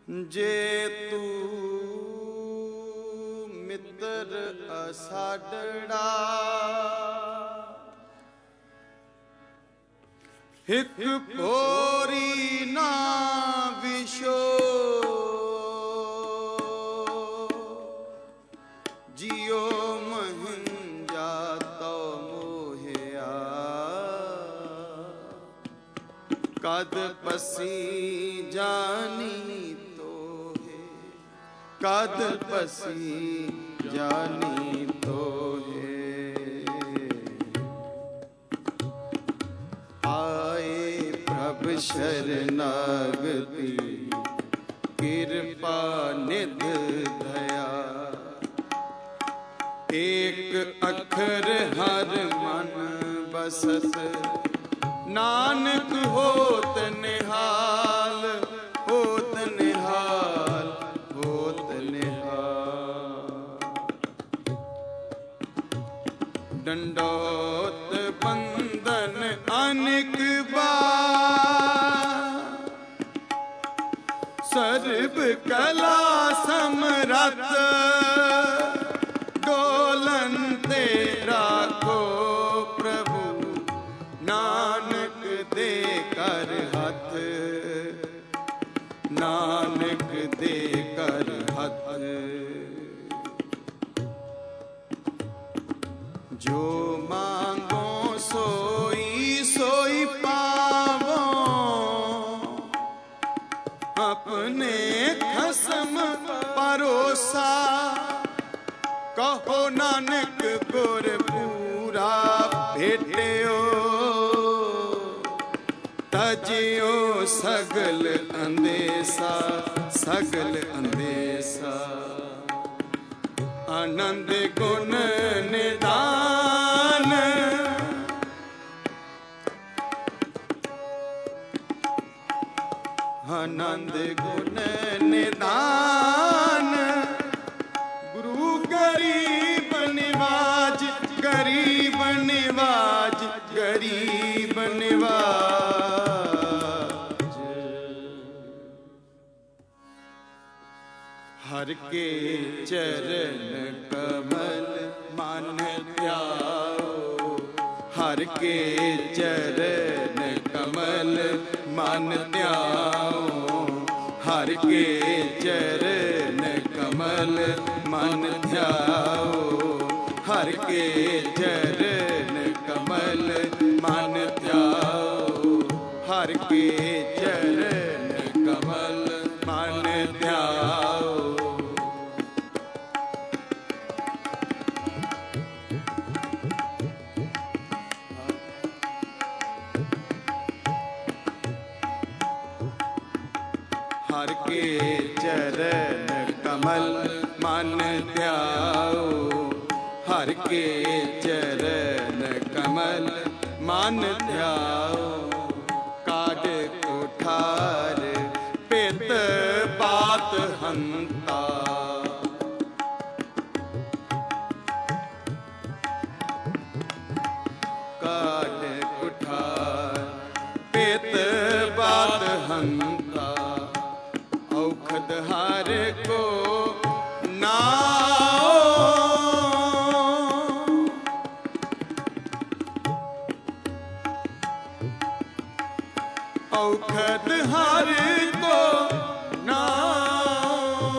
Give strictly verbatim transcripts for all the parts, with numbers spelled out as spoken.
जे तू मित्र असाडड़ा हिक पोरी ना विशो जियो महंजा तो मोहिया कद पसी जानी तो है कद पसी जानी तो है आए प्रभु शरणागति कृपा निध दया एक अखर हर मन बसत नानक होत निहाल होत निहाल होत निहाल दंडोत बंदन अनेक बार सर्व कला समरथ डोलन तेरा को प्रभु नानक दे कर हथ नानक दे कर हथ जो मांगो सोई सोई पावो अपने खसम परोसा कहो नानक गुर पूरा भेटियो तजियो सगल अंदेसा सगल अंदेसा आनंद गुण निदान आनंद गुण निदान गुरु गरीब निवाज गरीब निवाज गरीब निवाज हर के चरण कमल मन ध्याओ हर के चरण कमल मन ध्याओ हर के चरण कमल मन ध्याओ हर के चरण कमल मन ध्याओ हर के चरण कमल मन ध्याओ हर के चरण कमल मन ध्याओ हर के चरण कमल मन ध्याओ काड कोठार पित बात हंता काड कोठार पित बात हंता औखद हर को नाओ औखद हर को नाओ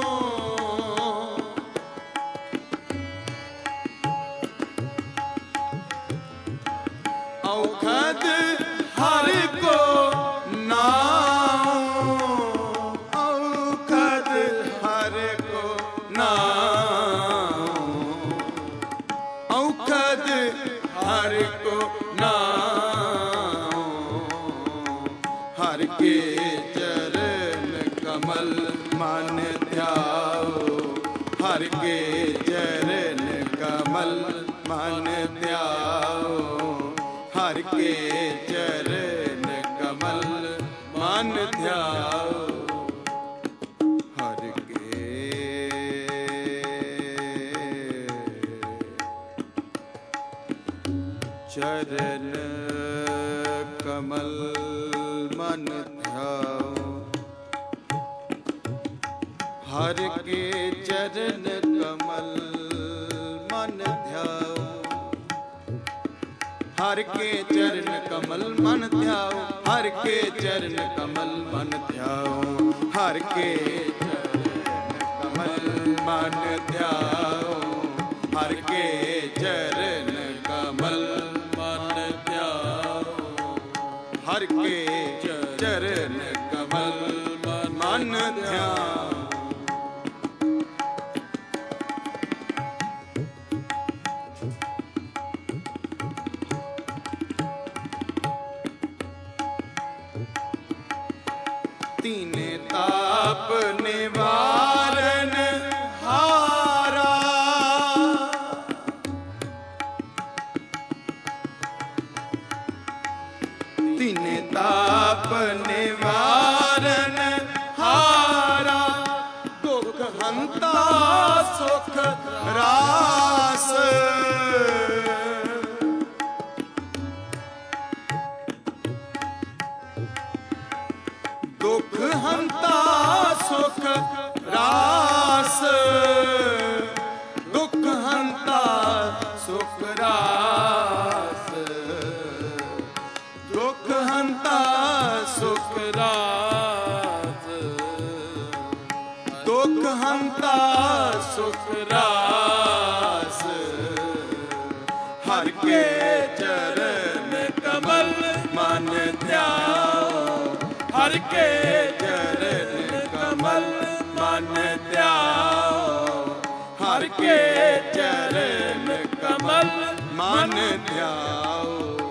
औखद हर को नाओ औखद हर को नाओ औखद हर को नाओ हर के चरण कमल मन ध्याओ हर के चरण कमल मन ध्याओ हर के चरण कमल मन ध्याओ हर के चरण कमल मन ध्याओ हर के चरण कमल मन ध्याओ, हर के चरण कमल मन ध्याओ, हर के चरण कमल मन ध्याओ, हर के चरण कमल मन ध्याओ, हर के चरण कमल मन ध्याओ, हर के चरण कमल मन ध्याओ। तीने ताप निवारण हारा, तीने ताप निवारण हारा, दुख हंता सुख रास, दुख हंता सुख रास, दुख हंता सुख रास, दुख हंता सुख रास, दुख हंता सुख रास, हर के चरण कमल मन ध्याओ, हर के चरण कमल मन ध्याओ, हर के चरण कमल मन ध्याओ।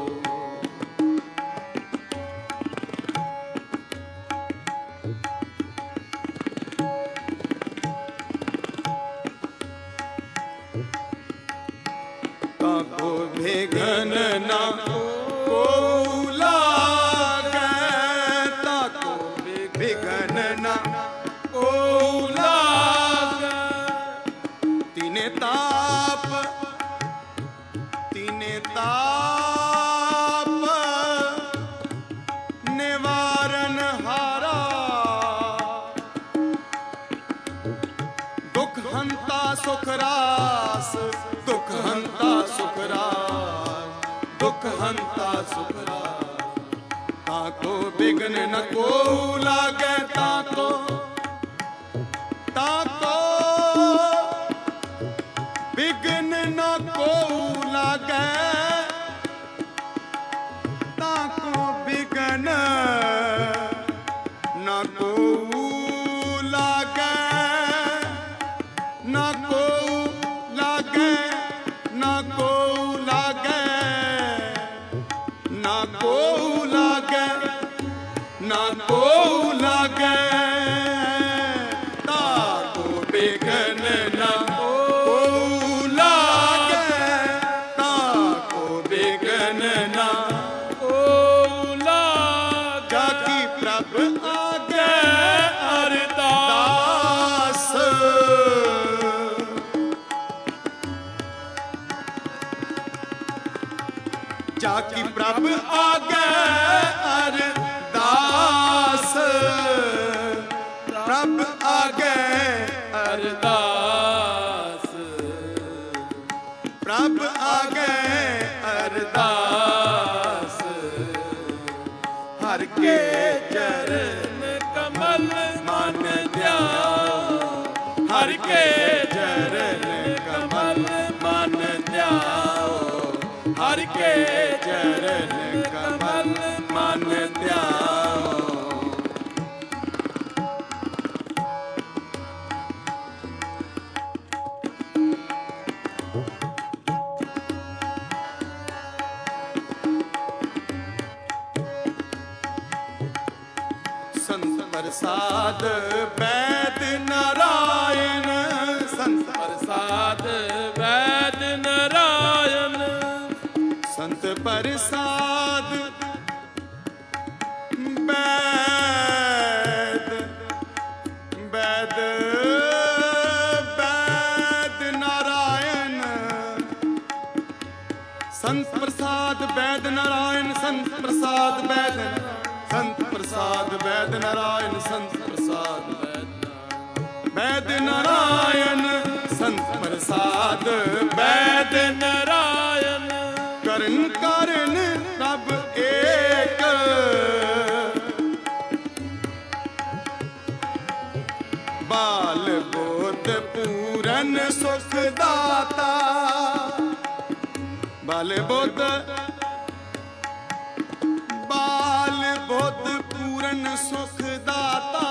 ताको विघ्न ना को लागे, ताको विघ्न ना को लागे, तीने ताप तीने ताप निवारण हारा, दुख हंता सुख रास, दुख हंता सुख रास, दुख हंता सुख रास, ताको विघ्न न को लागे, ताको ताको विघ्न न को लागे, ताको विघ्न न को लागे, न को लागे, न को लागे, न को लागे, न को लागे, ताको विघ्न न को लागे, ताको विघ्न न को लागे, जाकी प्रभ आगे अरदास, जाकी प्रभ आगे अरदास, प्रभ आगे अरदास, प्रभ आगे अरदास, हर के चरण कमल मन ध्याओ, हर के चरण कमल मन ध्याओ, हर के चरण कमल मन ध्याओ। संत प्रसाद वैद नारायण, संत प्रसाद वैद नारायण, संत प्रसाद वैद वैद वैद नारायण, संत प्रसाद वैद नारायण, संत प्रसाद वैद, संत प्रसाद वैद नारायण, संत प्रसाद वैद नारायण, ਵੈਦ ਨਾਰਾਇਣ ਸੰਤ ਪ੍ਰਸਾਦ ਵੈਦ ਨਾਰਾਇਣ ਕਰਨ ਕਾਰਨ ਪ੍ਰਭ ਏਕ ਬਾਲ ਬੋਧ ਪੂਰਨ ਸੁਖ ਦਾਤਾ ਬਾਲ ਬੋਧ ਬਾਲ ਬੋਧ ਪੂਰਨ ਸੁਖ ਦਾਤਾ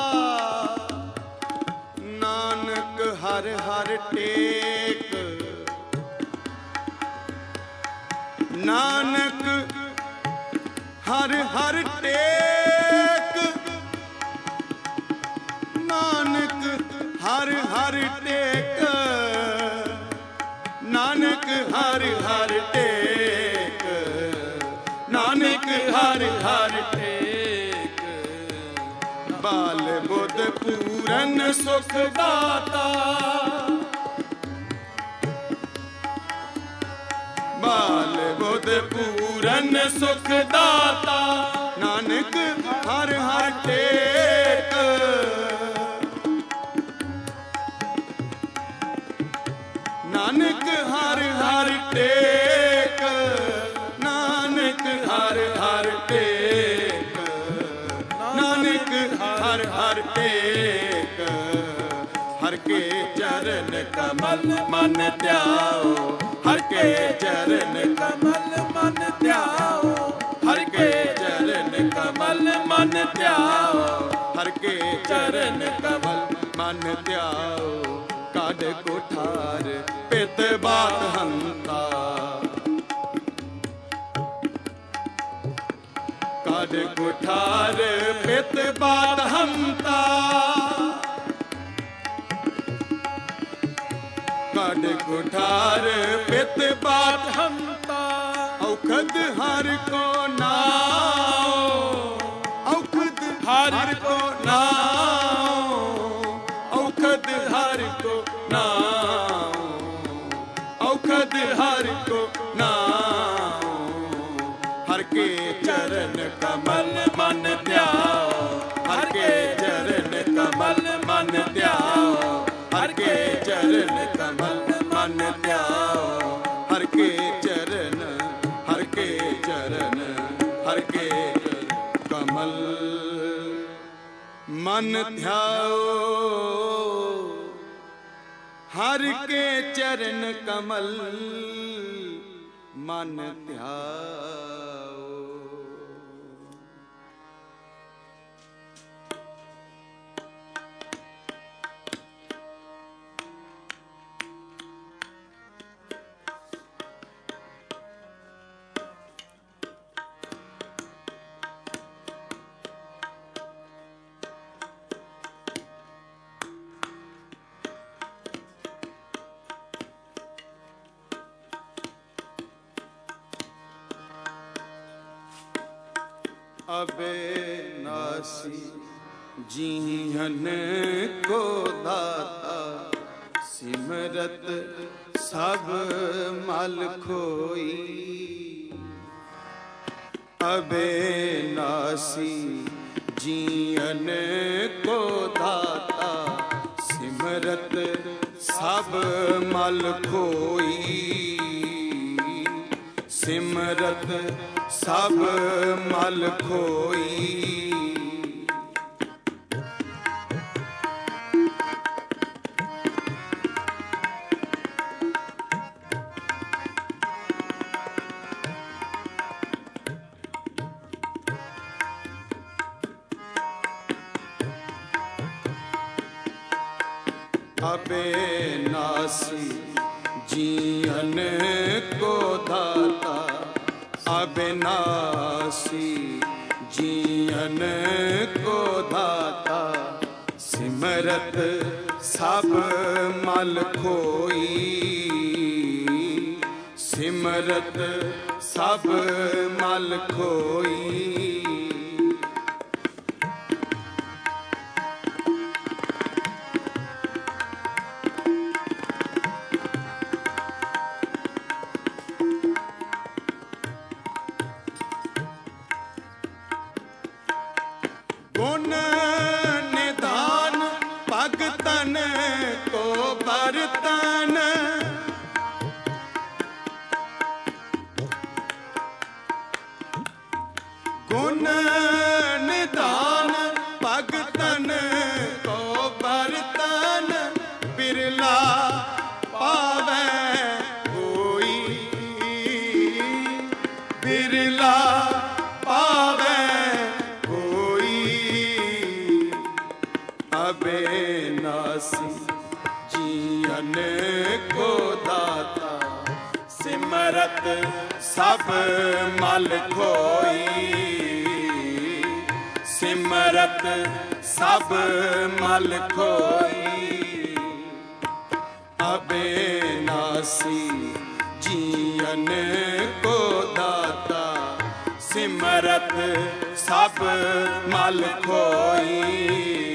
ਨਾਨਕ ਹਰ ਹਰ ਟੇਕ ਨਾਨਕ ਹਰ ਹਰ ਟੇਕ ਨਾਨਕ ਹਰ ਹਰ ਟੇਕ ਨਾਨਕ ਹਰ ਹਰ ਟੇਕ ਨਾਨਕ ਹਰ ਹਰ ਟੇਕ ਬਾਲ ਬੁੱਧ ਪੂਰਨ ਸੁਖ ਦਾਤਾ ਬਾਲ ਬੁੱਧ ਪੂਰਨ ਸੁਖ ਦਾਤਾ ਨਾਨਕ ਹਰ ਹਰ ਟੇਕ ਨਾਨਕ ਹਰ ਹਰ ਟੇਕ ਨਾਨਕ ਹਰ ਹਰ ਟੇਕ ਨਾਨਕ ਹਰ ਹਰ ਟੇਕ ਹਰ ਕੇ ਚਰਨ ਕਮਲ ਮਨ ਧਿਆਓ ਹਰ ਕੇ ਚਰਨ ਕਮਲ ਮਨ ਧਿਆਓ ਹਰ ਕੇ ਚਰਨ ਕਮਲ ਮਨ ਧਿਆਓ ਹਰ ਕੇ ਚਰਨ ਕਮਲ ਮਨ ਧਿਆਓ ਕਾਢ ਕੋਠਾਰ ਪਿਤ ਬਾਤ ਹੰਤਾ ਕਾਢ ਕੋਠਾਰ ਪਿਤ ਬਾਤ ਹੰਤਾ ਕਾਢ ਕੋਠਾਰ ਪਿਤ ਬਾਤ ਹੰਤਾ ਔਖਦ ਹਰ ਕੋ ਨਾਉ ਔਖਦ ਹਰ ਕੋ ਨਾਉ ਔਖਦ ਹਰ ਕੋ ਨਾਉ ਔਖਦ ਹਰ ਕੋ ਨਾਉ ਹਰ ਕੇ ਚਰਨ ਕਮਲ ਮਨ ਧਿਆਓ ਹਰ ਕੇ ਚਰਨ ਕਮਲ ਮਨ ਧਿਆਓ ਹਰ ਕੇ ਚਰਨ ਕਮਲ ਮਨ ਧਿਆਓ ਹਰ ਕੇ ਚਰਨ ਹਰ ਕੇ ਚਰਨ ਹਰ ਕੇ ਕਮਲ ਮਨ ਧਿਆਓ ਹਰ ਕੇ ਚਰਨ ਕਮਲ ਮਨ ਧਿਆਓ अबेनासी जीहन को दाता सिमरत सब मल खोई अबेनासी जीहन को दाता सिमरत सब मल खोई सिमरत सब मल खोई अबेनासी जीवन को दाता अबेनासी जीवन को दाता सिमरत सब मल खोई सिमरत सब मल खोई गुण निधान भगतन गुण निधान भगतन को बरतन बिरला पावे कोई, बिरला पावे कोई। अबेनासी जियन को दाता सिमरत सब मल खोई, सिमरत सब मल खोई। अबेनासी जियन को दाता सिमरत सब मल खोई,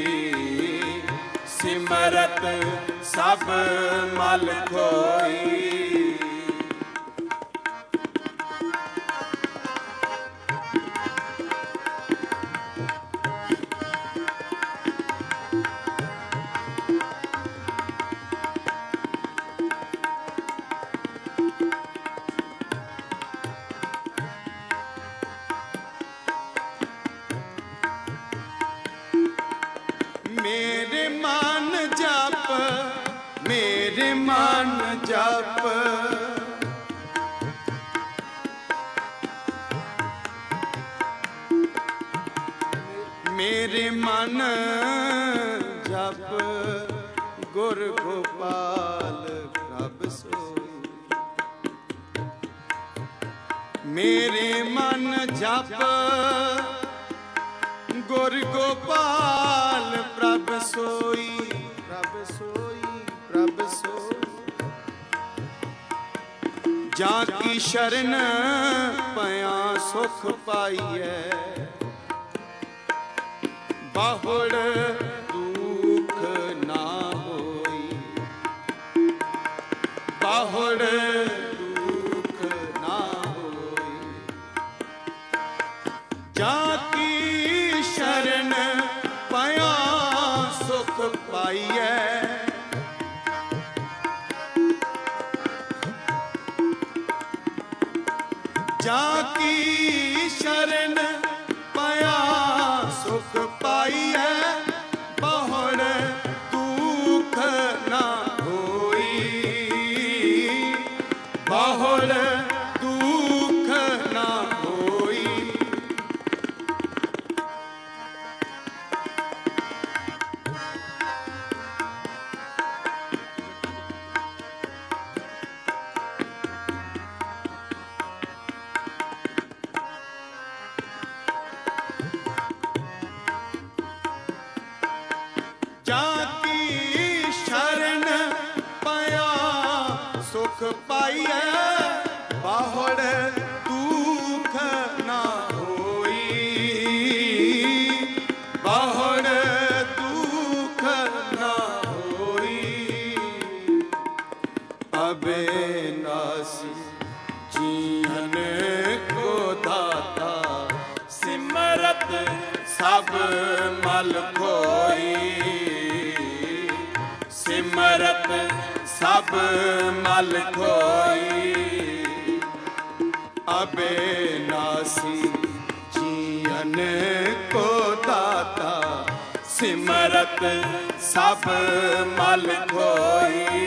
सिमरत सब मल खोई। मेरे मन जप, मेरे मन जप, मेरे मन जप गुर गोपाल प्रभ सोई। मेरे मन जप गुर गोपाल प्रभ सोई, प्रभ सोई, प्रभ सोई। जाकी शरण पया सुख पाइए, बहुड़ दुख ना होई, बहुड़ दुख ना होई। जाकी शरण पया सुख पाइए, जाकी शरण पया सुख पाइए, बहुड़ दुख ना होई, बहुड़ दुख ना होई। जाकी शरण पया सुख पाइए, बहुड़ दुख ना होई, बहुड़ दुख ना होई। अबेनासी जियन को दाता सिमरत सब मल खोई, सिमरत सब मल खोई। अबेनासी जियन को दाता सिमरत सब मल खोई,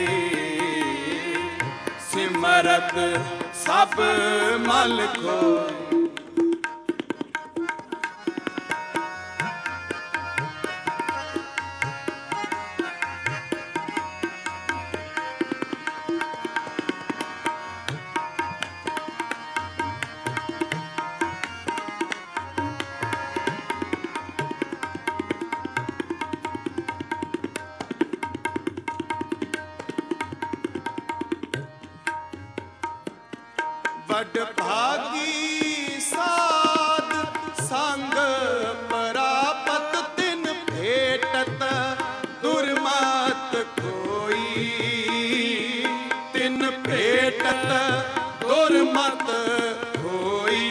सिमरत सब मल खोई। वड भागी साध संग परापत तिन भेटत दुर्मत कोई, तिन भेटत दुर्मत कोई।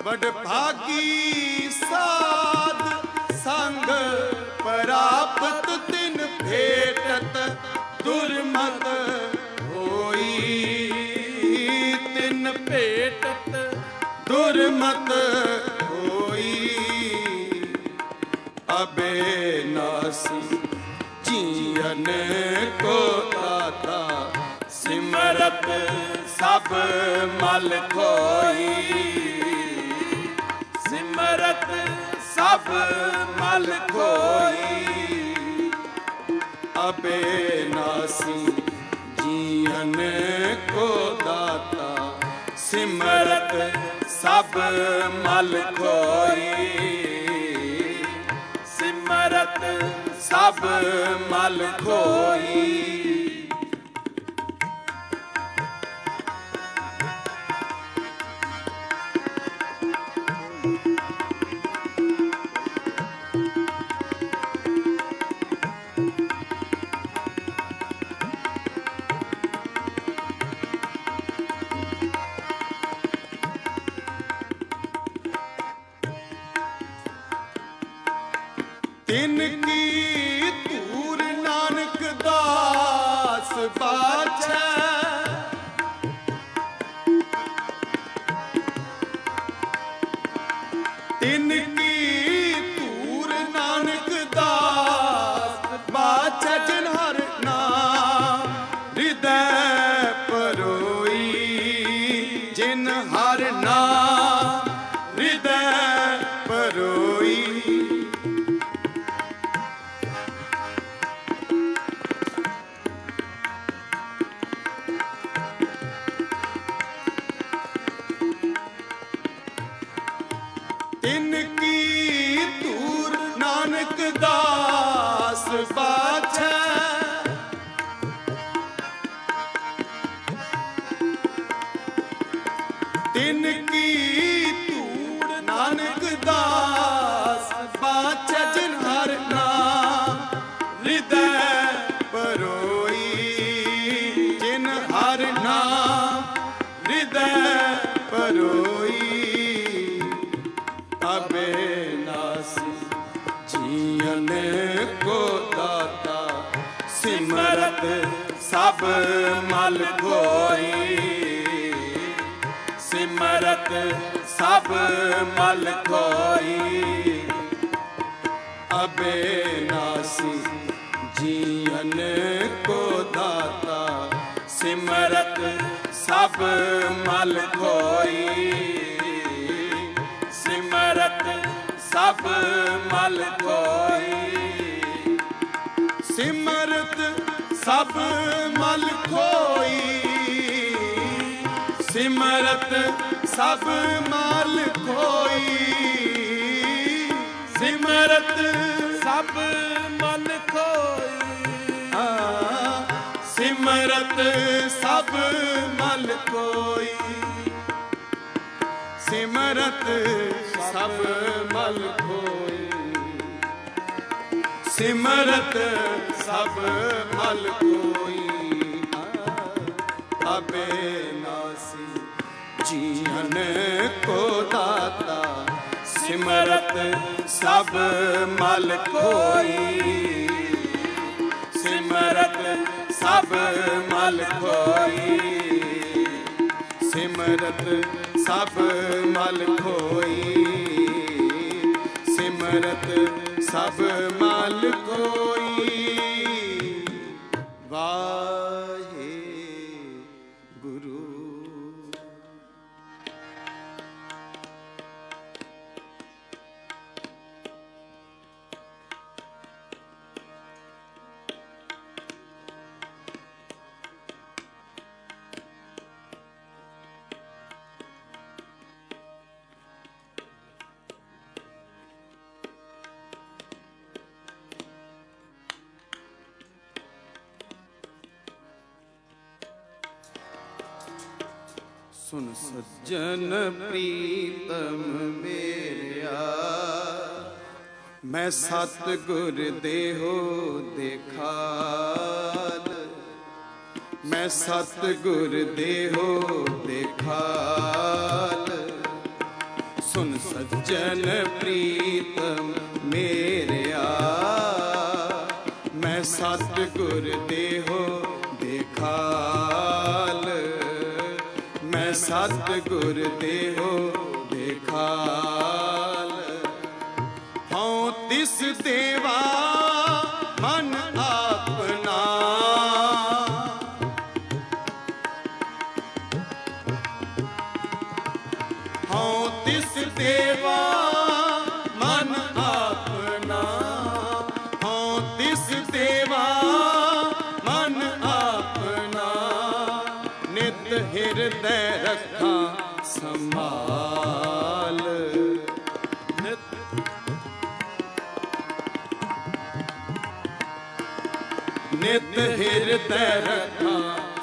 बड़ भागी साध संग प्राप्त तिन भेटत दुर्मत होई। तिन भेटत दुर्मत होई। अबेनासी जियन को दाता सिमरत सब मल खोई। सिमरत सब मल खोई। अबेनासी जियन को दाता सिमरत सब मल खोई। सिमरत सब मल खोई। तिनकी तूर नानक दास बाछै। तिनकी तूर नानक दास बाछै। जिन हर नाम हृदय परोई। जिन हर नाम हृदय परोई। तिनकी तूर नानक दास बाछै। तिनकी तूर नानक दास बाछै। जिन हर नाम हृदय परोई। जिन हर नाम हृदय परोई। अबेनासी जियन को दाता सिमरत सब मल खोई। सिमरत सब मल खोई। अबेनासी जियन को दाता सिमरत सब मल खोई। सिमरत सब मल खोई। सिमरत सब मल खोई। सिमरत सब मल खोई। सिमरत सब मल खोई। सिमरत सब मल खोई। सिमरत सब मल खोई। सिमरत सब मल खोई। अबेनासी जियन को दाता सिमरत सब मल खोई। सिमरत सब मल खोई। सिमरत सब मल खोई। सिमरत सब मल खोई। वाहे गुरु। सुन सज्जन प्रीतम मेरा, मैं सतगुर देहो देखाल, मैं सतगुर देहो देखाल। ਸੱਜਣ ਪ੍ਰੀਤਮ ਮੇਰਿਆ, ਮੈਂ ਸਤਿਗੁਰ ਦੇਹੋ ਦੇਖਾਲ, ਮੈਂ ਸਤਿਗੁਰ ਦੇਹੋ ਦੇਖਾਲ। ਹਉ ਤਿਸ ਦੇਵਾ ਮਨ ਆਪਣਾ, ਹਉ ਤਿਸ ਦੇਵਾ ਮਨ ਆਪਣਾ, ਹਉ ਤਿਸ ਦੇਵਾ ਮਨ ਆਪਣਾ। ਨਿਤ ਹਿਰਦੈ ਰੱਖਾਂ ਸੰਭਾਲ, ਨਿਤ ਨਿਤ ਹਿਰਦੈ ਰੱਖਾਂ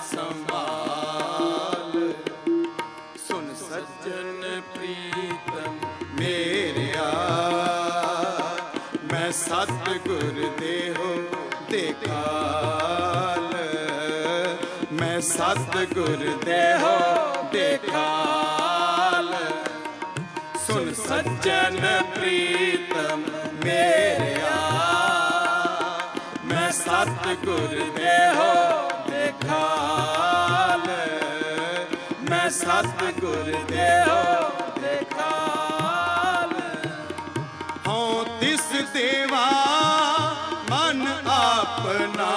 ਸੰਭਾਲ। ਸੁਨ ਸੱਜਣ ਪ੍ਰੀਤਮ ਮੇਰਿਆ, ਮੈਂ ਸਤਿਗੁਰ ਦੇਹੋ ਦੇਖਾਲ, ਮੈਂ ਸਤਿਗੁਰ ਦੇਹੋ ਦੇਖਾਲ। ਸੁਨ ਸੱਜਣ ਪ੍ਰੀਤਮ ਮੇਰਿਆ, ਮੈਂ ਸਤਿਗੁਰ ਦੇਹੋ ਦੇਖਾਲ, ਮੈਂ ਸਤਿਗੁਰ ਦੇਹੋ ਦੇਖਾਲ। ਹਉ ਤਿਸ ਦੇਵਾ ਮਨ ਆਪਣਾ,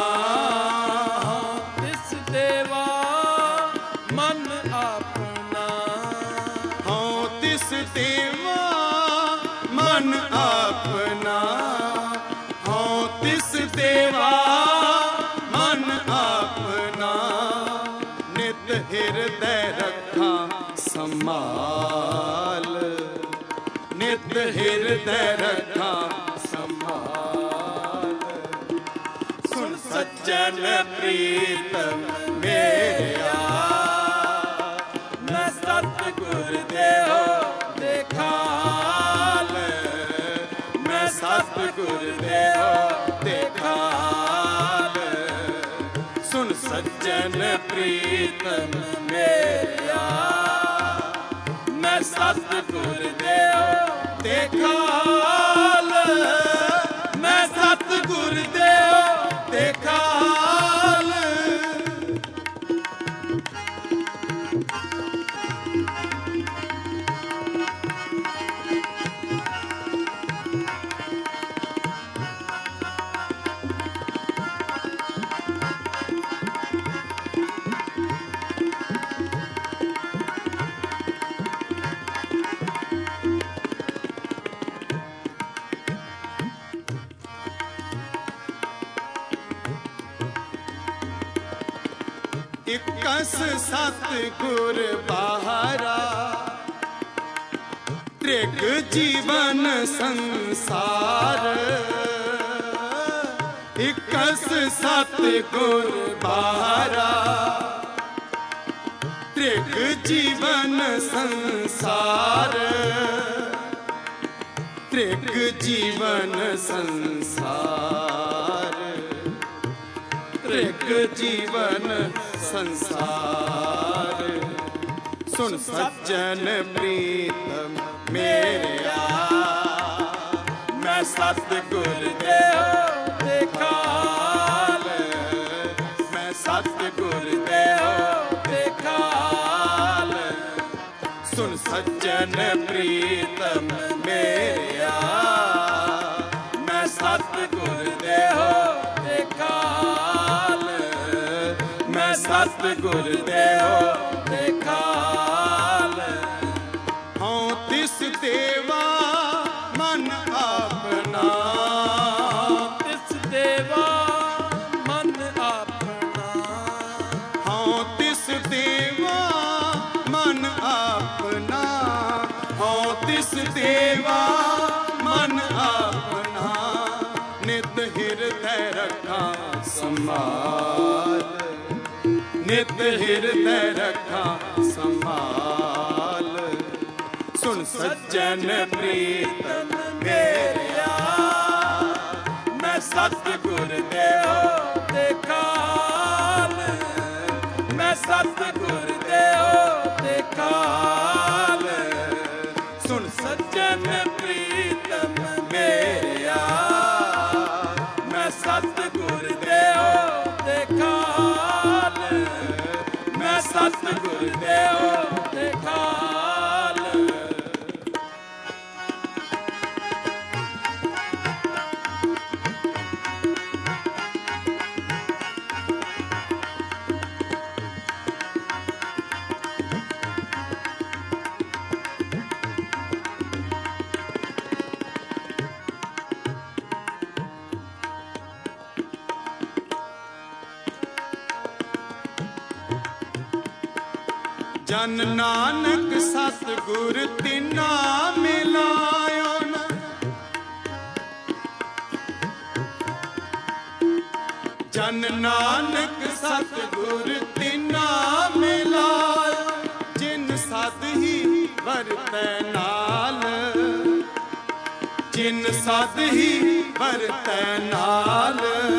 ਤਿਸ ਦੇਵਾ ਮਨ ਆਪਣਾ, ਹਉ ਤਿਸ ਦੇਵਾ ਮਨ ਆਪਣਾ, ਹਉ ਤਿਸ ਦੇਵਾ ਮਨ ਆਪਣਾ। ਨਿਤ ਹਿਰਦੈ ਰੱਖਾਂ ਸੰਭਾਲ, ਨਿਤ ਹਿਰਦੈ ਰੱਖਾਂ ਸੰਭਾਲ। ਸੁਨ ਸੱਜਣ ਪ੍ਰੀਤਮ ਮੇਰਿਆ, ਮੈਂ ਸਤਿਗੁਰ ਦੇਹੋ ਦੇਖਾਲ, ਮੈਂ ਸਤਿਗੁਰ ਦੇਹੋ ਦੇਖਾਲ। ਸੁਨ ਸੱਜਣ ਪ੍ਰੀਤਮ ਮੇਰਿਆ, ਮੈਂ ਸਤਿਗੁਰ ਦੇਹੋ ਦੇਖਾਲ, ਮੈਂ ਸਤਿਗੁਰ ਦੇਹੋ ਦੇਖਾਲ। ਇਕਸ ਸਤਿਗੁਰ ਬਾਹਰਾ, ਤ੍ਰਿਗ ਜੀਵਨ ਸੰਸਾਰ। ਇਕਸ ਸਤਿਗੁਰ ਬਾਹਰਾ, ਤ੍ਰਿਗ ਜੀਵਨ ਸੰਸਾਰ, ਤ੍ਰਿਗ ਜੀਵਨ ਸੰਸਾਰ, ਤ੍ਰਿਗ ਜੀਵਨ ਸੰਸਾਰ। ਸੁਨ ਸੱਜਣ ਪ੍ਰੀਤਮ ਮੇਰਿਆ, ਮੈਂ ਸਤਿਗੁਰ ਦੇਹੋ ਦੇਖਾਲ, ਮੈਂ ਸਤਿਗੁਰ ਦੇਹੋ ਦੇਖਾਲ। ਸੁਨ ਸੱਜਣ ਪ੍ਰੀਤਮ ਮੇਰਿਆ, ਮੈਂ ਸਤਿਗੁਰ ਦੇਹੋ ਦੇਖਾਲ, ਮੈਂ ਸਤਿਗੁਰ ਦੇਹੋ ਦੇਖਾਲ। ਹਉ ਤਿਸ ਦੇਵਾ ਮਨ ਆਪਣਾ, ਤਿਸ ਦੇਵਾ ਮਨ ਆਪਣਾ, ਹਉ ਤਿਸ ਦੇਵਾ ਮਨ ਆਪਣਾ, ਹਉ ਤਿਸ ਦੇਵਾ ਮਨ ਆਪਣਾ। ਨਿਤ ਹਿਰਦੈ ਰੱਖਾਂ ਸੰਭਾਲ, ਨਿਤ ਹਿਰਦੈ ਰੱਖਾਂ ਸੰਭਾਲ। ਸੁਨ ਸੱਜਣ ਪ੍ਰੀਤਮ ਮੇਰਿਆ, ਮੈਂ ਸਤਿਗੁਰ ਦੇਹੋ ਦੇਖਾਲ, ਮੈਂ ਸਤਿਗੁਰ ਦੇਹੋ ਦੇਖਾਲ। ਸੁਨ ਸੱਜਣ ਪ੍ਰੀਤਮ ਮੇਰਿਆ ਮੈਂ ਸਤਿਗੁਰ ਦੇਓ ਦੇਖਾਲ ਮੈਂ ਸਤਿਗੁਰ ਦੇਓ ਦੇਖਾਲ ਜਨ ਨਾਨਕ ਸਤਿਗੁਰ ਤਿਨਾ ਮਿਲਾਇਓ ਨ ਜਨ ਨਾਨਕ ਸਤਿਗੁਰ ਤਿਨਾ ਮਿਲਾਇਓ ਜਿਨ ਸਦ ਹੀ ਵਰਤੈ ਨਾਲ ਜਿਨ ਸਦ ਹੀ ਵਰਤੈ ਨਾਲ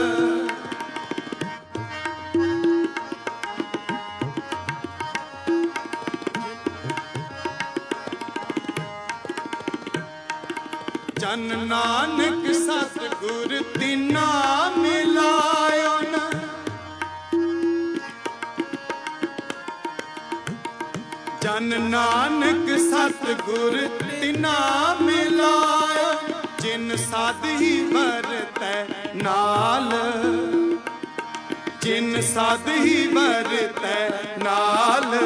ਜਨ ਨਾਨਕ ਸਤਿਗੁਰ ਤਿਨਾ ਮਿਲਾਇਓ ਨ ਜਨ ਨਾਨਕ ਸਤਿਗੁਰ ਤਿਨਾ ਮਿਲਾਇਓ ਜਿਨ ਸਦ ਹੀ ਵਰਤੈ ਨਾਲ ਜਿਨ ਸਦ ਹੀ ਵਰਤੈ ਨਾਲ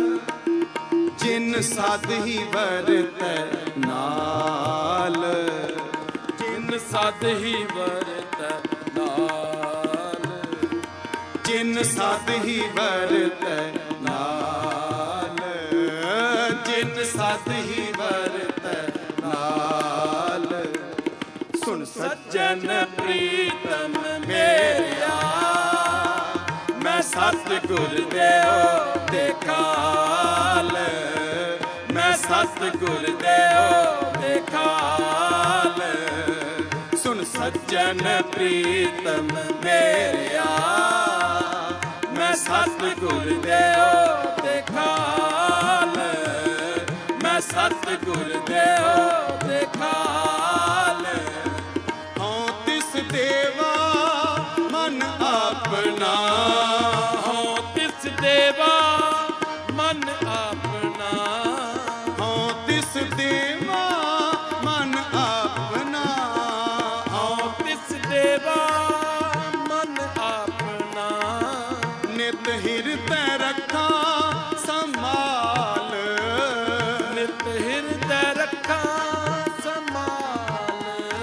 ਜਿਨ ਸਦ ਹੀ ਵਰਤੈ ਨਾਲ ਜਿਨ ਸਦ ਹੀ ਵਰਤੈ ਨਾਲ ਜਿਨ ਸਦ ਹੀ ਵਰਤੈ ਨਾਲ ਜਿਨ ਸਦ ਹੀ ਵਰਤੈ ਨਾਲ ਸੁਣ ਸੱਜਣ ਪ੍ਰੀਤਮ ਮੇਰਿਆ ਮੈਂ ਸਤਿਗੁਰ ਦੇਓ ਦੇਖਾਲ ਮੈਂ ਸਤਿਗੁਰ ਦੇਓ ਦੇਖਾਲ ਸੁਣ ਸੱਜਣ ਪ੍ਰੀਤਮ ਮੇਰਿਆ ਮੈਂ ਸਤਿਗੁਰ ਦੇਓ ਦੇਖਾਲ ਮੈਂ ਸਤਿਗੁਰ ਦੇਓ ਦੇਖਾਲ ਹਉ ਤਿਸ ਦੇਵਾ ਮਨ ਆਪਣਾ ਹਉ ਤਿਸ ਦੇਵਾ ਮਨ ਆਪਣਾ ਹਉ ਤਿਸ ਦੇਵਾ ਮਨ ਆਪਣਾ ਹਉ ਤਿਸ ਦੇਵਾ ਮਨ ਆਪਣਾ ਨਿਤ ਹਿਰਦੈ ਰੱਖਾਂ ਸੰਭਾਲ ਨਿਤ ਹਿਰਦੈ ਰੱਖਾਂ ਸੰਭਾਲ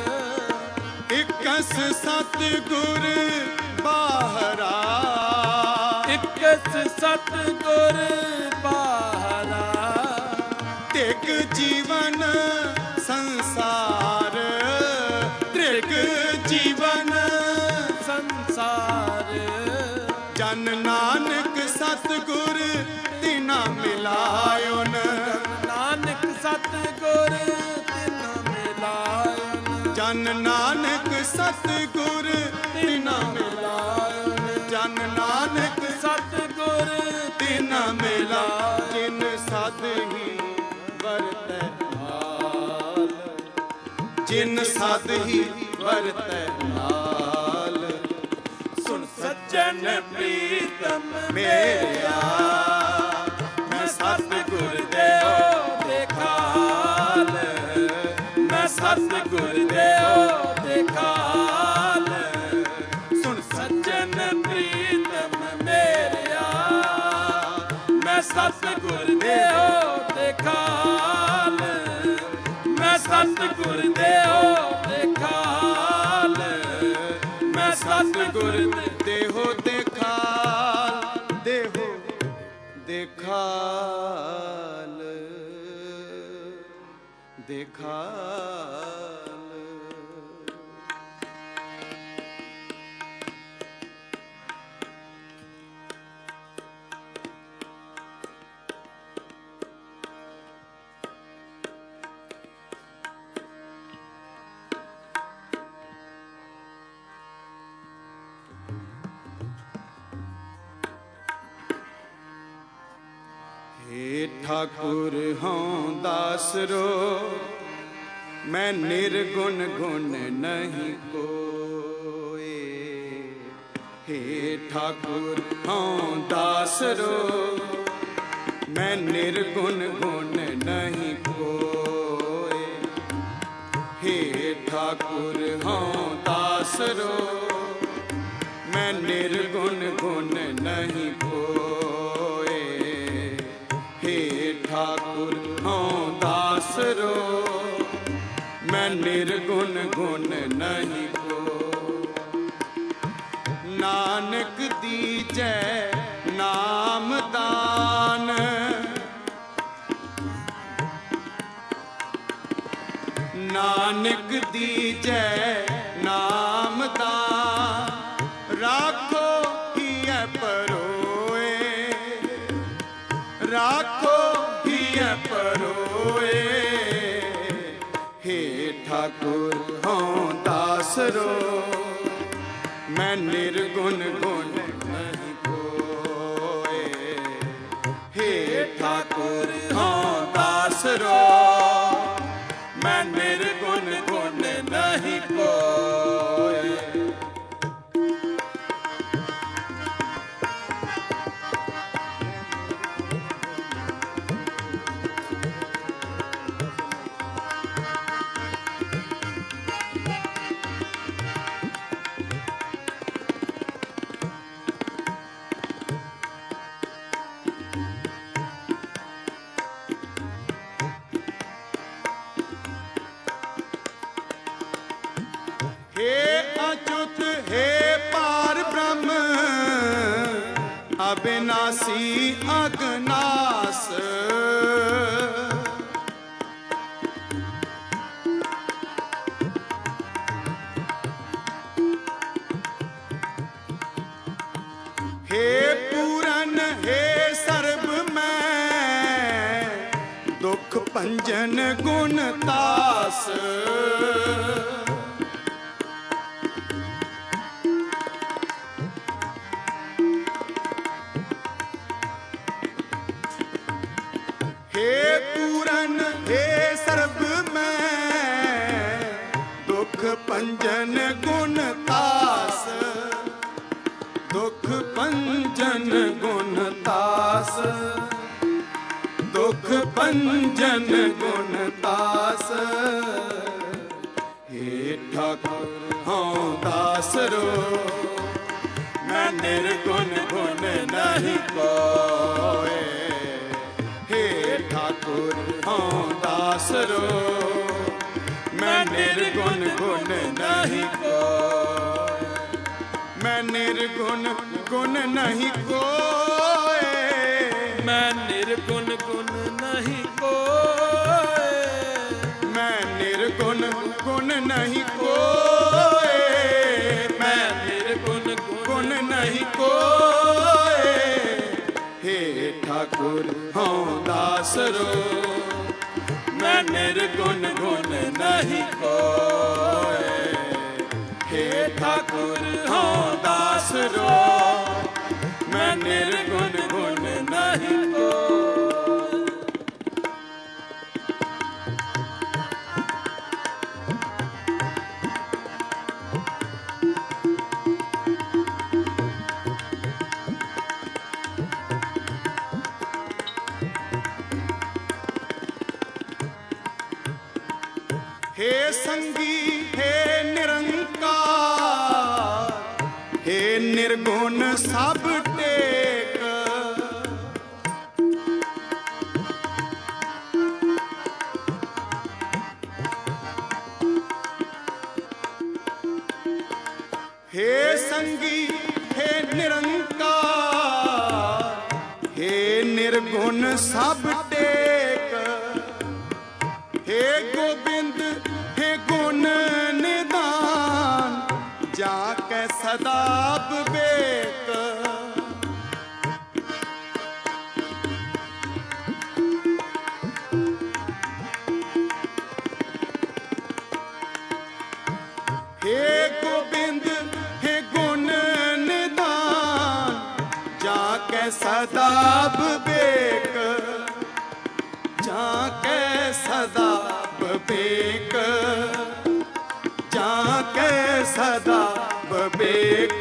ਇਕਸ ਸਤਿਗੁਰ ਬਾਹਰਾ ਇਕਸ ਸਤਿਗੁਰ ਬਾਹਰਾ ਤਿਕ ਜੀਵਨ ਸੰਸਾਰ ਤ੍ਰਿਗ ਜੀਵਨ ਸੰਸਾਰ ਜਨ ਨਾਨਕ ਸਤਿਗੁਰ ਤਿਨਾ ਮਿਲਾਇਓ ਨ ਨਾਨਕ ਸਤਿਗੁਰ ਤਿਨਾ ਮਿਲਾਇਓ ਜਨ ਨਾਨਕ ਸਤਿਗੁਰ ਤਿਨਾ ਮਿਲਾਇਓ ਨ ਜਨ ਨਾਨਕ ਸਤਿਗੁਰ ਤਿਨਾ ਮਿਲਾ ਜਿਨ ਸਦ ਹੀ ਵਰਤੈ ਨਾਲ ਜਿਨ ਸਦ ਹੀ ਵਰਤੈ ਨਾਲ ਸੁਣ ਸੱਜਣ ਪ੍ਰੀਤਮ ਮੇਰਿਆ ਮੈਂ ਸਤਿਗੁਰ ਦੇਓ ਦੇਖਾਲ ਮੈਂ ਸਤਿਗੁਰ ਦੇਓ ਦੇਖਾਲ ਸੁਣ ਸੱਜਣ ਪ੍ਰੀਤਮ ਮੇਰਿਆ ਮੈਂ ਸਤਿਗੁਰ ਦੇਓ ਦੇਖਾਲ ਮੈਂ ਸਤਿਗੁਰ ਦੇਓ ਦੇਖਾਲ ਮੈਂ ਸਤਿਗੁਰ ਦੇਹੋ ਦੇਖਾਲ ਦੇਹੋ ਦੇਖਾਲ ਦੇਖਾਲ हे ठाकुर हूँ दासरो मैं निर्गुण गुण नहीं कोई। हे ठाकुर हूँ दासरो मैं निर्गुण गुण नहीं कोई। हे ठाकुर हूँ दासरो मैं निर्गुण गुण नहीं कोई। हे ठाकुर हूँ दासरो मैं निर्गुण गुण नहीं को। नानक दीजै नाम दान नानक दीजै नाम दान राखो हिय परोए राखो हिय परोए। हे ठाकुर हूँ दासरो मैं निर्गुण गुण नहीं कोई। हे ठाकुर हूँ दासरो मैं निर्गुण गुण नहीं कोई। अविनाशी अगनास हे पूरन हे सर्व मैं दुख भंजन गुण तास। पंजन गुण तास दुख पंजन गुण तास दुख पंजन गुण तास। हे ठाकुर हूँ दासरो मैं निर्गुण गुण नहीं कोई। हे ठाकुर हूँ दासरो मैं निर्गुण गुण नहीं कोई। मैं निर्गुण गुण नहीं कोई। मैं निर्गुण गुण नहीं कोई। मैं निर्गुण गुण नहीं कोई। मैं निर्गुण गुण नहीं कोई। हे ठाकुर हूँ दासरो मैं निर्गुण गुण नहीं कोई। हे ठाकुर हूँ दासरो मैं निर्गुण गुण नहीं कोई। हे संगी हे निरंकार हे निर्गुण सब टेक। हे संगी हे निरंकार हे निर्गुण सब टेक। हे गोविंद हे गुण निदान जाके सदा विवेक। हे गोविंद हे गुण निदान जाके सदा विवेक। ਜਾਂ ਕੈ ਸਦਾ ਵਿਵੇਕ, ਜਾਂ ਕੈ ਸਦਾ ਵਿਵੇਕ।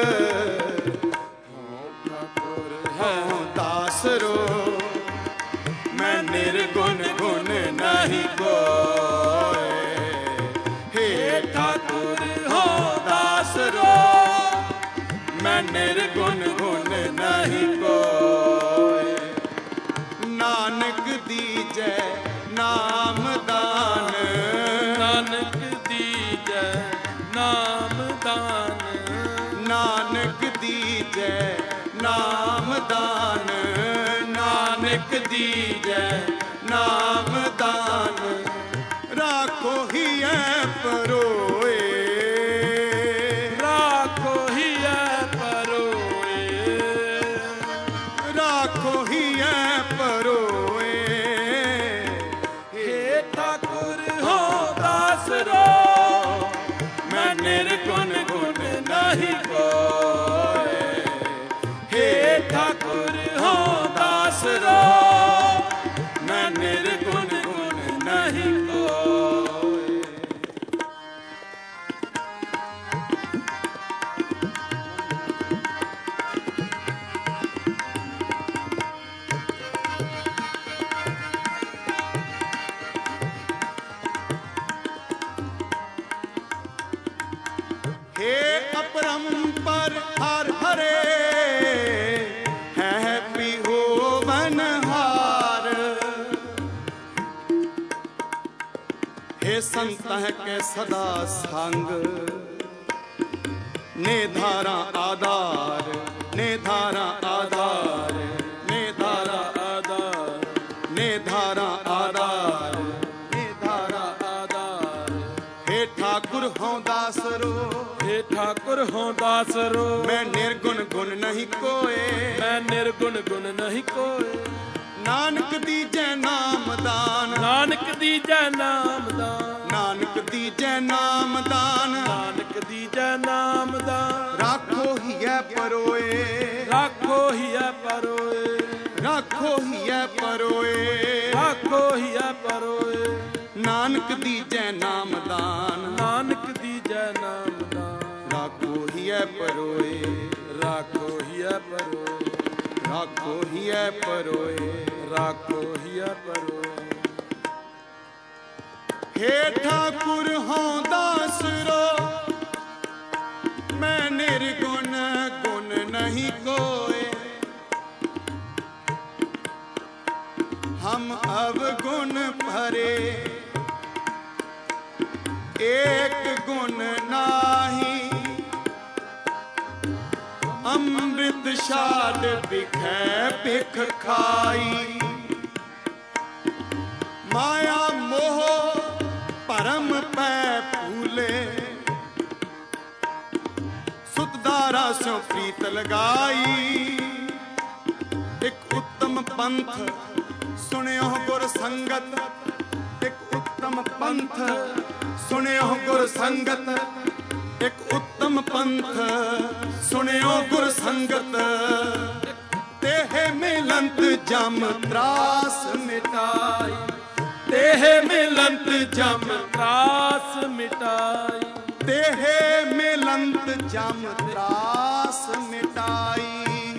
ਹਉ ਦਾਸਰੋ ਮੈਂ ਨਿਰਗੁਣ ਗੁਣ ਨਹੀਂ ਕੋਇ। ਹੇ ਠਾਕੁਰ ਹਉ ਦਾਸਰੋ ਮੈਂ ਨਿਰਗੁਣ ਗੁਣ ਨਹੀਂ ਕੋਇ। ਨਾਨਕ ਦੀਜੈ ਨਾਮ ਦਾਨ, ਨਾਨਕ ਦੀਜੈ ਨਾਮ ਦਾਨ, ਨਾਨਕ ਦੀਜੈ ਨਾਮ ਦਾਨ, ਨਾਨਕ ਦੀਜੈ ਨਾਮ ਦਾਨ। ਰਾਖੋ ਹੀਐ ਪਰੋਏ, ਰਾਖੋ ਹੀਐ ਪਰੋਏ, ਰਾਖੋ ਹੀਐ ਪਰੋਏ। ਹੇ ਠਾਕੁਰ ਹਉ ਦਾਸਰੋ ਮੈਂ ਨਿਰਗੁਣ ਗੁਣ ਨਹੀਂ ਕੋਇ। ਹੇ ਠਾਕੁਰ ਹਉ ਦਾਸਰੋ ਮੈਂ ਨਿਰਗੁਣ ਗੁਣ ਨਹੀਂ ਕੋਇ। हे अपरंपर हर हरे है पिहोवनहार। हे संतह के सदा संग ने धारा आधार, ने धारा आधार, ने धारा आधार, ने धारा आधार, ने धारा आधार। हे ठाकुर हਉ दासरो हे ठाकुर हਉ ਦਾਸਰੋ मैं निर्गुण गुण नहीं कोय। मैं निर्गुण गुण नहीं कोय। नानक दीजै नाम दान, नानक दीजै नाम दान, नानक दीजै नाम दान। नानक दीजै नाम दान। राखो हियै परोए, राखो हियै परोए, राखो हियै परोए। राखो हियै परोए। नानक दीजै नाम दान, नानक दीजै नाम दान। राखो हियै परोए, राखो हियै परोए, राखो हियै परोए। राखो हियै परोए। हे ठाकुर हਉ दासरो मैं निर्गुण गुण नहीं कोय। हम अवगुण भरे एक गुण नाही। अमृत शाद बिखै बिख खाई। माया मोह परम पै फूले। सुतदारा स्यों प्रीत लगाई। एक उत्तम पंथ सुनियो गुर संगत। एक उत्तम पंथ सुनियो गुर संगत। एक उत्तम पंथ सुनियो गुर संगत। तेह मिलंत जम त्रास मिटाई। तेह मिलंत जम त्रास मिटाई। तेह मिलंत जम त्रास मिटाई।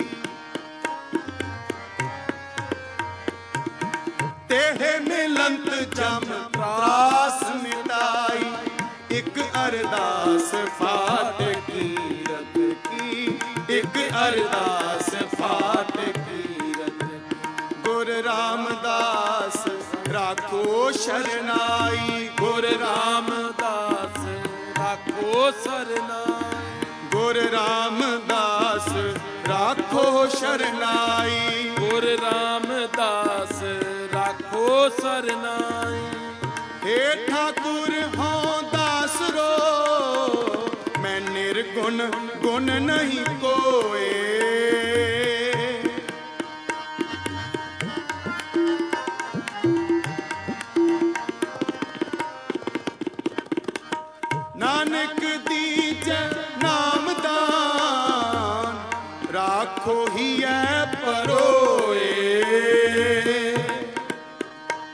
तेह मिलंत जम त्रास मिटाई। एक अरदास फाट कीरत की। एक अरदास फाट कीरत। गुर रामदास राखो शरनाई। गुर रामदास राखो सरनाई। गुर रामदास राखो शरनाई। गुर रामदास राखो सरनाई। हे ठाकुर हਉ दासरो मैं निर्गुण गुण नहीं कोय। नानक दीजै नाम दान। राखो हियै परोए।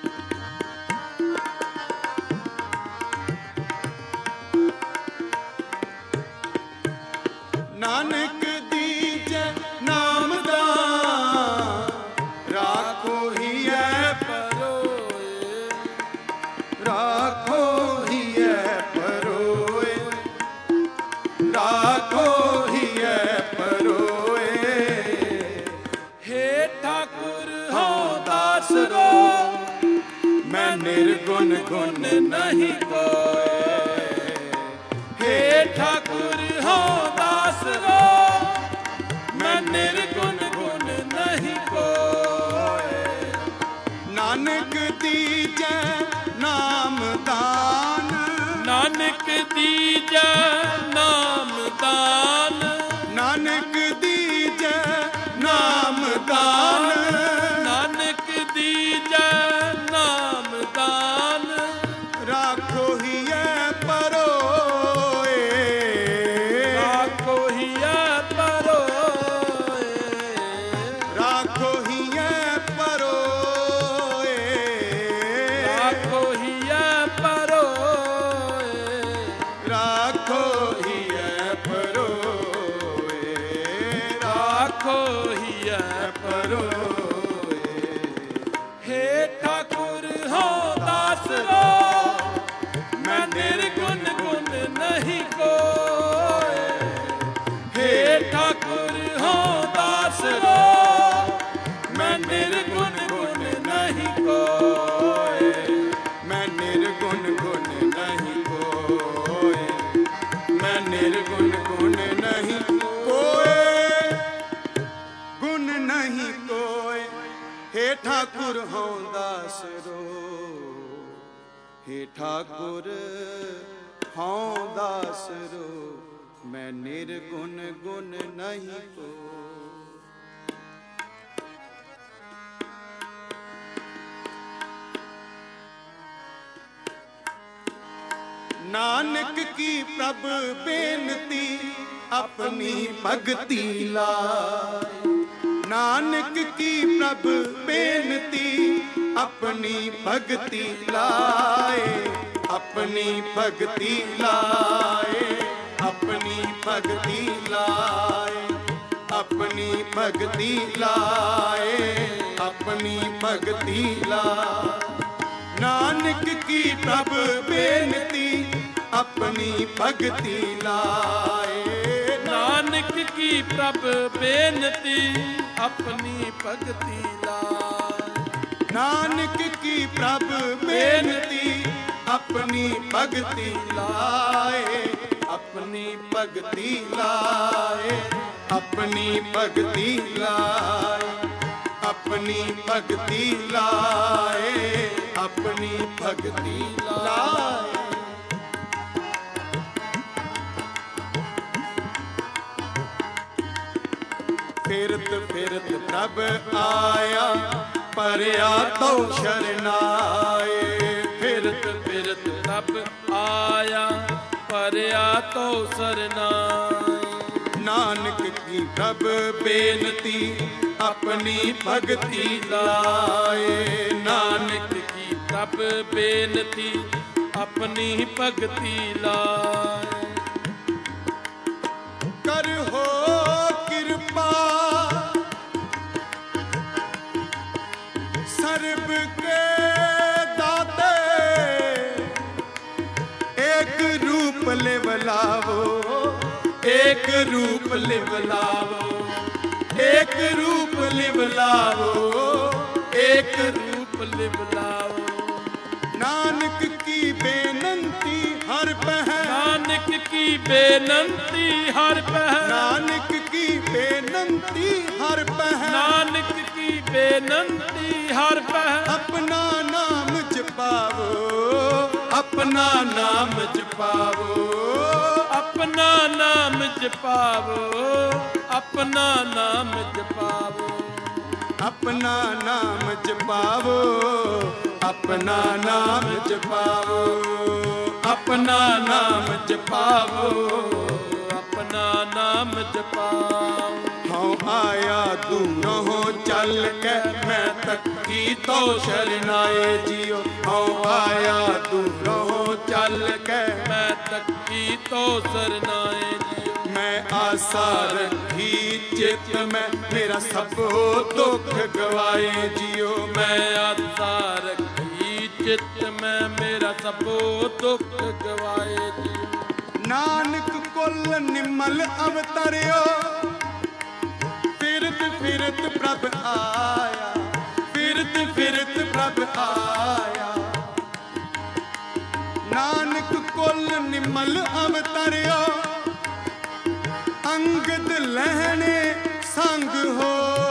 निर्गुण गुण नहीं कोय। हे ठाकुर हो दास रो, मैं निर्गुण गुण नहीं कोय। नानक दीजै नाम दान, नानक दीजै नाम दान, नानक दीजै नाम दान, नानक दीजै नाम दान। राखो हियै परोए, राखो हियै परोए, राखो हियै परोए, राखो हियै परोए, राखो हियै परोए, राखो हियै परोए। हे ठाकुर हो दास रो, मैं निर्गुण गुण नहीं कोय। हे ठाकुर हो दास रो, मैं निर्गुण गुण नहीं कोय। मैं निर्गुण गुण नहीं कोय, मैं निर्गुण गुण नहीं कोय, गुण नहीं कोय। हे ठाकुर हो दास रो, हे ठाकुर हो दास रो, मैं निर्गुण गुण नहीं कोय। नानक की प्रभ बेनती अपनी भगति लाए, नानक की प्रभ बेनती अपनी भगति लाए, अपनी भगति लाए, अपनी भगति लाए, अपनी भगति लाए, अपनी भगति लाए। नानक की प्रभ बेनती अपनी भगति लाए, नानक की प्रभ बेनती अपनी भगति लाए। नानक की प्रभ बेनती अपनी भगति लाए, अपनी भगति लाए, अपनी भगति लाए, अपनी भगति लाए, अपनी भगति लाए। फिरत फिरत प्रभ आया, परया तो शरनाए। फिरत फिरत प्रभ आया, परया तो सरनाए। नानक की प्रभ बेनती अपनी भगति लाए, नानक की प्रभ बेनती अपनी भगति लाए। कर हो कृपा सर्व के दाते, एक रूप लिवलावो, एक रूप लिवलावो, एक रूप लिवलावो, एक रूप लिवलावो। नानक की बेनंती हर पहर, नानक की बेनंती हर पहर, नानक की बेनंती हर पहर, नानक की बेनंती हर पहर। अपना नाम जपावो, अपना नाम जपावो, अपना नाम जपावो, अपना नाम जपावो, अपना नाम जपावो, अपना नाम जपावो, अपना नाम जपावो, अपना नाम जपाओ। हाँ आया दूरों चल के मैं तकी तो शरनाए जियो, हाँ आया दूरों चल के मैं तकी तो सरनाए जियो। मैं आशा रखी चित में मेरा सब दुख गवाए जियो, मैं आशा रखी चित में मेरा सब दुख गवाए जियो। नानक कुल निमल अवतरियो, फिरत फिरत प्रभ आया, फिरत फिरत प्रभ आया, ਮਲ ਅਵਤਰਿਓ ਅੰਗਦ ਲਹਿਣੇ ਸੰਗ ਹੋ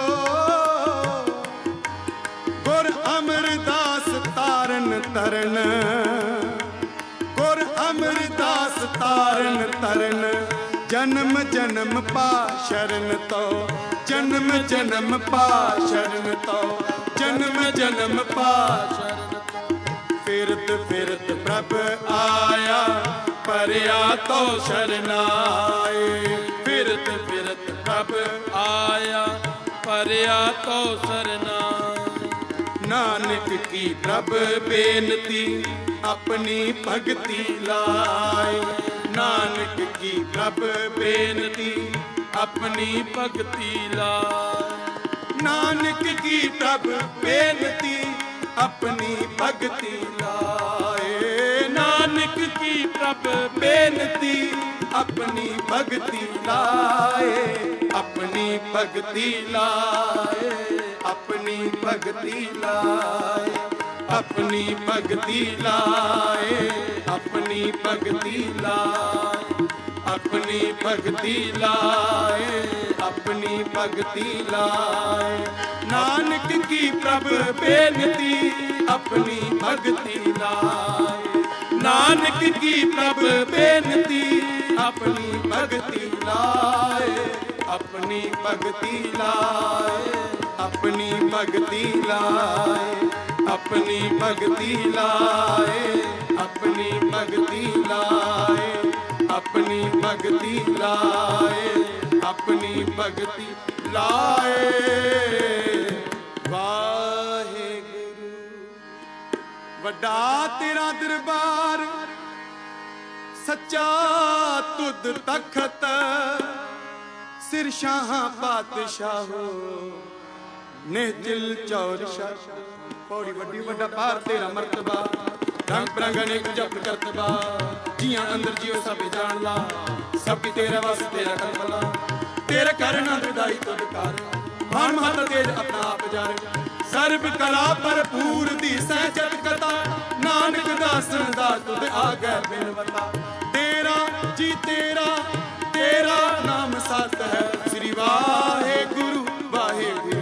ਗੁਰ ਅਮਰਦਾਸ ਤਾਰਨ ਤਰਨ ਗੁਰ ਅਮਰਦਾਸ ਤਾਰਨ ਤਰਨ ਜਨਮ ਜਨਮ ਪਾ ਸ਼ਰਨ ਤੋ ਜਨਮ ਜਨਮ ਪਾ ਸ਼ਰਨ ਤੋ ਜਨਮ ਜਨਮ ਪਾ ਸ਼ਰਨ ਤੋ ਫਿਰਤ ਫਿਰਤ ਪ੍ਰਭ ਆਇਆ ਪਰਿਆ ਤੋ ਸ਼ਰਨਾਏ ਫਿਰਤ ਫਿਰਤ ਪ੍ਰਭ ਆਇਆ ਪਰਿਆ ਤੋ ਸ਼ਰਨਾਏ ਨਾਨਕ ਕੀ ਪ੍ਰਭ ਬੇਨਤੀ ਆਪਣੀ ਭਗਤੀ ਲਾਏ ਨਾਨਕ ਕੀ ਪ੍ਰਭ ਬੇਨਤੀ ਆਪਣੀ ਭਗਤੀ ਲਾਏ ਨਾਨਕ ਕੀ ਪ੍ਰਭ ਬੇਨਤੀ ਆਪਣੀ ਭਗਤੀ ਲਾਏ ਨਾਨਕ ਕੀ ਪ੍ਰਭ ਬੇਨਤੀ ਆਪਣੀ ਭਗਤੀ ਲਾਏ ਆਪਣੀ ਭਗਤੀ ਲਾਏ ਆਪਣੀ ਭਗਤੀ ਲਾਏ ਆਪਣੀ ਭਗਤੀ ਲਾਏ ਆਪਣੀ ਭਗਤੀ ਲਾਏ ਆਪਣੀ ਭਗਤੀ ਲਾਏ ਆਪਣੀ ਭਗਤੀ ਲਾਏ ਨਾਨਕ ਕੀ ਪ੍ਰਭ ਬੇਨਤੀ ਆਪਣੀ ਭਗਤੀ ਲਾਏ ਨਾਨਕ ਕੀ ਪ੍ਰਭ ਬੇਨਤੀ ਆਪਣੀ ਭਗਤੀ ਲਾਏ ਆਪਣੀ ਭਗਤੀ ਲਾਏ ਆਪਣੀ ਭਗਤੀ ਲਾਏ ਆਪਣੀ ਭਗਤੀ ਲਾਏ ਆਪਣੀ ਭਗਤੀ ਲਾਏ ਆਪਣੀ ਭਗਤੀ ਲਾਏ ਆਪਣੀ ਭਗਤੀ ਲਾਏ ਵਾਹਿਗੁਰੂ ਵੱਡਾ ਤੇਰਾ ਦਰਬਾਰ ਸੱਚਾ ਤੁਧ ਤਖਤ ਸਿਰ ਸ਼ਾਹਾਂ ਪਾਤਸ਼ਾਹੋ ਨਿਹਚਲ ਚੌਰ ਸ਼ਾਹ ਪੌੜੀ ਵੱਡੀ ਵੱਡਾ ਪਾਰ ਤੇਰਾ ਮਰਤਬਾ ਰੰਗ ਬਰੰਗ ਅਨੇਕ ਜਪ ਕਰਤਬਾ ਜੀਆਂ ਅੰਦਰ ਜਿਉ ਸਭ ਜਾਣ ਲਾ ਸਭ ਤੇਰਾ ਵਸ ਤੇਰਾ ਕਰਮਲਾ ਤੇਰਾ ਕਰਨਾ ਵਿਦਾਈ ਤੁਧ ਕਰ ਮਾਨ ਮਹਤ ਤੇਜ ਆਪਣਾ ਆਪ ਜਾਰ ਸਰਬ ਕਲਾ ਭਰਪੂਰ ਦੀ ਸਹਿ ਜਤ ਕਤਾ ਨਾਨਕ ਦਾਸਨ ਦਾ ਤੁਧ ਆਗੈ ਬਿਨਵਤਾ ਤੇਰਾ ਜੀ ਤੇਰਾ ਤੇਰਾ ਨਾਮ ਸਤ ਹੈ ਸ੍ਰੀ ਵਾਹਿਗੁਰੂ ਵਾਹਿਗੁਰੂ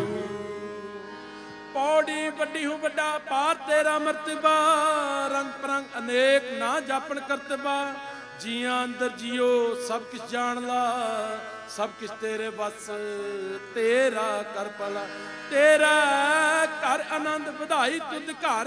ਪੌੜੀ ਵੱਡੀ ਹੂੰ ਵੱਡਾ ਪਾਰ ਤੇਰਾ ਮਰਤਬਾ ਰੰਗ ਪਰੰਗ ਅਨੇਕ ਨਾ ਜਾਪਣ ਕਰਤਬਾ ਜੀਆਂ ਅੰਦਰ ਜਿਉ ਸਭ ਕਿਛ ਜਾਣ ਲਾ ਸਭ ਕਿਛ ਤੇਰੇ ਵਸ ਤੇਰਾ ਕਰ ਭਲਾ ਤੇਰਾ ਘਰ ਆਨੰਦ ਵਧਾਈ ਤੁਧ ਘਰ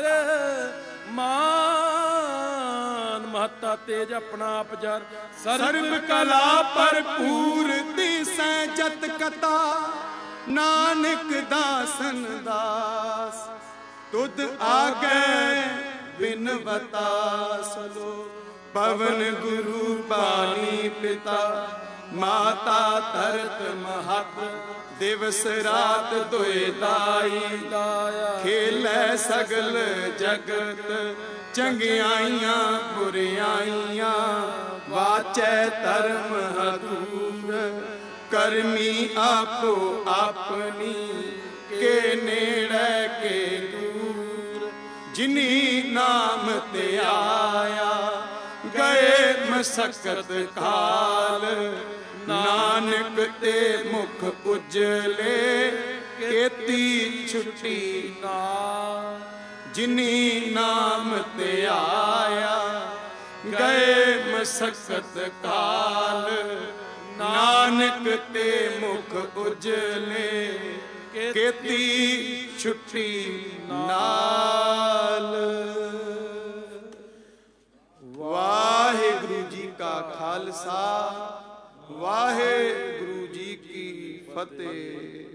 ਮਾਨ ਮਹਤਾ ਤੇਜ ਆਪਣਾ ਆਪ ਜਰ ਸਰਬ ਕਲਾ ਭਰਪੂਰ ਦਿਸੈ ਜਤ ਕਤਾ ਨਾਨਕ ਦਾਸਨ ਦਾਸ ਤੁਧ ਆਗੈ ਬਿਨਵਤਾ ਸਲੋ ਪਵਨ ਗੁਰੂ ਬਾਣੀ ਪਿਤਾ ਮਾਤਾ ਧਰਤ ਮਹਤ ਦਿਵਸ ਰਾਤ ਦੁਇ ਦਾਈ ਖੇਲੈ ਸਗਲ ਜਗਤ ਚੰਗਿਆਈਆਂ ਬੁਰਿਆਈਆਂ ਵਾਚੈ ਧਰਮ ਹਦੂਰ ਕਰਮੀ ਆਪੋ ਆਪਣੀ ਕੇ ਨੇੜੇ ਕੇ ਦੂਰ ਜਿਨੀ ਨਾਮ ਤੇ ਆਇਆ ਗਏ ਮਸਕਤ ਕਾਲ ਨਾਨਕ ਤੇ ਮੁਖ ਉਜਲੇ ਕੀਤੀ ਛੁੱਟੀ ਨਾ ਜਿਨੀ ਨਾਮ ਤੇ ਆਇਆ ਗਏ ਮਸਕਤ ਕਾਲ ਨਾਨਕ ਤੇ ਮੁਖ ਉਜਲੇ ਕੀਤੀ ਛੁੱਟੀ ਨਾਲ। ਵਾਹਿਗੁਰੂ ਜੀ ਕਾ ਖਾਲਸਾ ਵਾਹਿਗੁਰੂ ਜੀ ਕੀ ਫਤਿਹ।